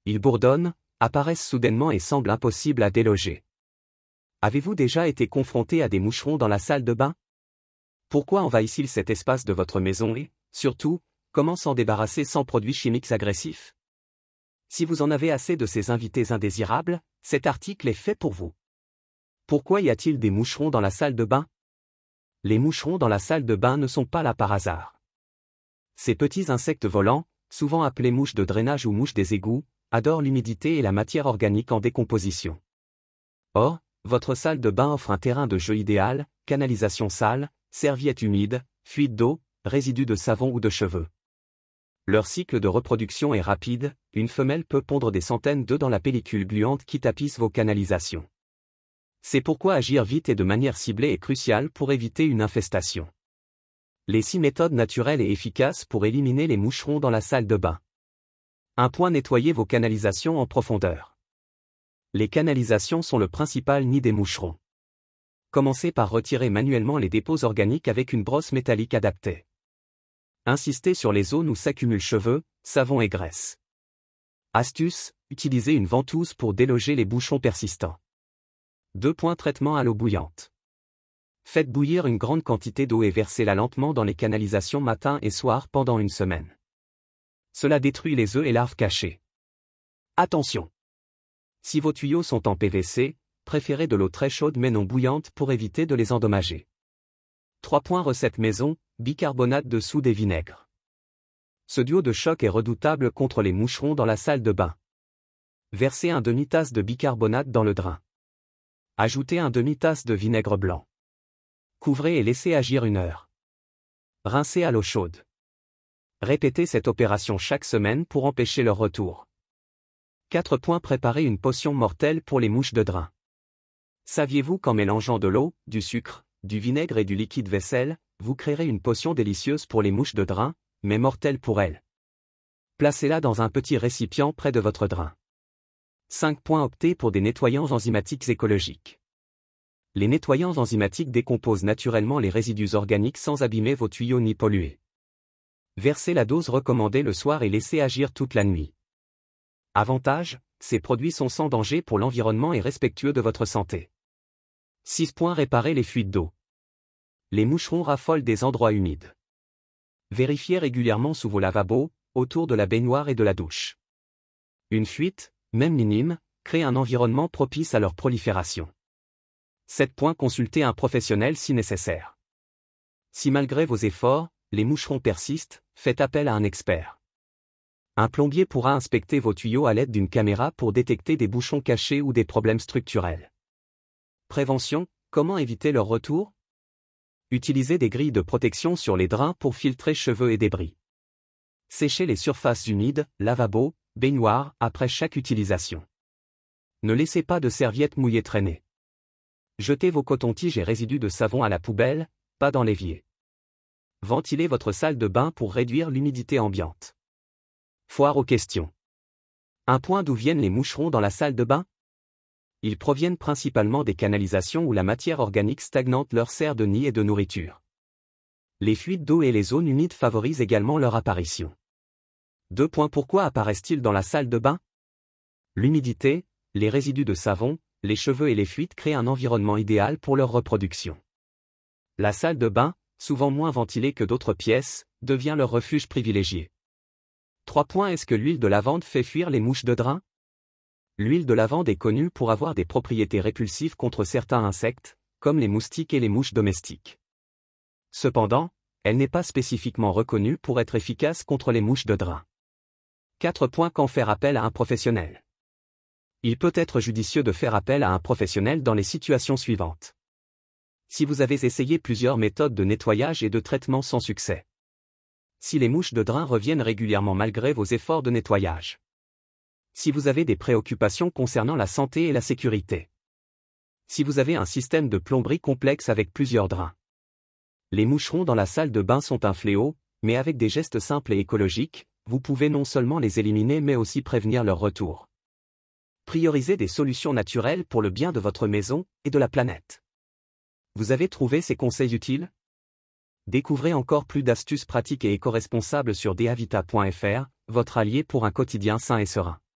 Ils bourdonnent, apparaissent soudainement et semblent impossibles à déloger. Avez-vous déjà été confronté à des moucherons dans la salle de bain? Pourquoi envahissent-ils cet espace de votre maison et, surtout, comment s'en débarrasser sans produits chimiques agressifs? Si vous en avez assez de ces invités indésirables, cet article est fait pour vous. Pourquoi y a-t-il des moucherons dans la salle de bain? Les moucherons dans la salle de bain ne sont pas là par hasard. Ces petits insectes volants, souvent appelés mouches de drainage ou mouches des égouts, adorent l'humidité et la matière organique en décomposition. Or, votre salle de bain offre un terrain de jeu idéal, canalisation sale, serviettes humides, fuites d'eau, résidus de savon ou de cheveux. Leur cycle de reproduction est rapide, une femelle peut pondre des centaines d'œufs dans la pellicule gluante qui tapisse vos canalisations. C'est pourquoi agir vite et de manière ciblée est crucial pour éviter une infestation. Les 6 méthodes naturelles et efficaces pour éliminer les moucherons dans la salle de bain. 1. Nettoyez vos canalisations en profondeur. Les canalisations sont le principal nid des moucherons. Commencez par retirer manuellement les dépôts organiques avec une brosse métallique adaptée. Insistez sur les zones où s'accumulent cheveux, savon et graisse. Astuce, utilisez une ventouse pour déloger les bouchons persistants. 2. Traitement à l'eau bouillante. Faites bouillir une grande quantité d'eau et versez-la lentement dans les canalisations matin et soir pendant une semaine. Cela détruit les œufs et larves cachés. Attention! Si vos tuyaux sont en PVC, préférez de l'eau très chaude mais non bouillante pour éviter de les endommager. 3. Recette maison, bicarbonate de soude et vinaigre. Ce duo de choc est redoutable contre les moucherons dans la salle de bain. Versez un demi-tasse de bicarbonate dans le drain. Ajoutez un demi-tasse de vinaigre blanc. Couvrez et laissez agir 1 heure. Rincez à l'eau chaude. Répétez cette opération chaque semaine pour empêcher leur retour. 4. Préparez une potion mortelle pour les mouches de drain. Saviez-vous qu'en mélangeant de l'eau, du sucre, du vinaigre et du liquide vaisselle, vous créerez une potion délicieuse pour les mouches de drain, mais mortelle pour elles? Placez-la dans un petit récipient près de votre drain. 5. Optez pour des nettoyants enzymatiques écologiques. Les nettoyants enzymatiques décomposent naturellement les résidus organiques sans abîmer vos tuyaux ni polluer. Versez la dose recommandée le soir et laissez agir toute la nuit. Avantage, ces produits sont sans danger pour l'environnement et respectueux de votre santé. 6. Réparer les fuites d'eau. Les moucherons raffolent des endroits humides. Vérifiez régulièrement sous vos lavabos, autour de la baignoire et de la douche. Une fuite, même minime, crée un environnement propice à leur prolifération. 7. Consultez un professionnel si nécessaire. Si malgré vos efforts, les moucherons persistent, faites appel à un expert. Un plombier pourra inspecter vos tuyaux à l'aide d'une caméra pour détecter des bouchons cachés ou des problèmes structurels. Prévention, comment éviter leur retour? Utilisez des grilles de protection sur les drains pour filtrer cheveux et débris. Séchez les surfaces humides, lavabo, baignoire, après chaque utilisation. Ne laissez pas de serviettes mouillées traîner. Jetez vos cotons-tiges et résidus de savon à la poubelle, pas dans l'évier. Ventilez votre salle de bain pour réduire l'humidité ambiante. Foire aux questions. 1. D'où viennent les moucherons dans la salle de bain? Ils proviennent principalement des canalisations où la matière organique stagnante leur sert de nid et de nourriture. Les fuites d'eau et les zones humides favorisent également leur apparition. 2. Pourquoi apparaissent-ils dans la salle de bain? L'humidité, les résidus de savon, les cheveux et les fuites créent un environnement idéal pour leur reproduction. La salle de bain, souvent moins ventilée que d'autres pièces, devient leur refuge privilégié. 3. Est-ce que l'huile de lavande fait fuir les mouches de drain? L'huile de lavande est connue pour avoir des propriétés répulsives contre certains insectes, comme les moustiques et les mouches domestiques. Cependant, elle n'est pas spécifiquement reconnue pour être efficace contre les mouches de drain. 4. Quand faire appel à un professionnel? Il peut être judicieux de faire appel à un professionnel dans les situations suivantes. Si vous avez essayé plusieurs méthodes de nettoyage et de traitement sans succès. Si les mouches de drain reviennent régulièrement malgré vos efforts de nettoyage. Si vous avez des préoccupations concernant la santé et la sécurité. Si vous avez un système de plomberie complexe avec plusieurs drains. Les moucherons dans la salle de bain sont un fléau, mais avec des gestes simples et écologiques, vous pouvez non seulement les éliminer mais aussi prévenir leur retour. Priorisez des solutions naturelles pour le bien de votre maison et de la planète. Vous avez trouvé ces conseils utiles? Découvrez encore plus d'astuces pratiques et éco-responsables sur dehavita.fr, votre allié pour un quotidien sain et serein.